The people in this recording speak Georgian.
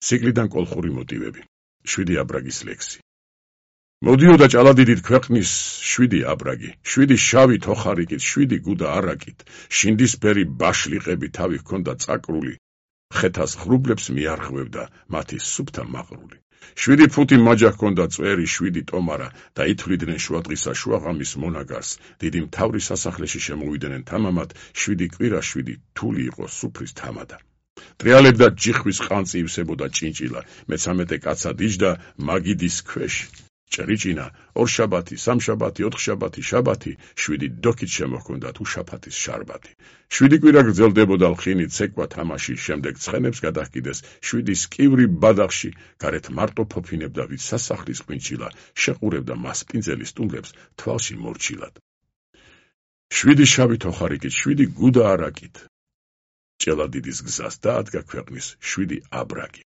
ციკლიდან კოლხური მოტივები. 7 აბრაგის ლექსი. მოდიოდა ჭალადიდით ქვეყნის 7 აბრაგი, 7 შავი თოხარიკით, 7 გუდა არაკით, შინდისფერი ბაშლიყები თავი ჰქონდა წაკრული, ხეთას ხრუბლებს მიარღვევდა მათი სუფთა მაყრული. 7 ფუთი მაჯა ჰქონდა წვერი, 7 ტომარა და ითვლიდნენ შუადღისა შუაღამის მონაგარს, დიდი მთავრის სასახლეში შემოვიდნენ თამამად, 7 კვირა 7 თული იყო სუფრის თამადა. ტრიალებდა ჯიხვის ყანწი ივსებოდა ჭინჭილა, მე-13 კაცა დიჯდა მაგიდის ქვეშ. ჭრიჭინა, 2 შაბათი, 3 შაბათი, 4 შაბათი, შაბათი, 7 დოქით შემოჰქონდათ უშაფათის შარბათი. 7 კვირა გრძელდებოდა ლხინი ცეკვა თამაში, შემდეგ ცხენებს გადაჰკიდეს 7 სკივრი ბადახში, გარეთ მარტო ფოფინებდა ვით სასახლის ყვინჩილა, შეყურებდა მას პინძელის ტუნლებს თვალში მორჩილად. 7 შავი თოხარიკით, 7 გუდა არაკით. ჭელადიდის გზას დაადგა ქვეყნის 7 აბრაგი.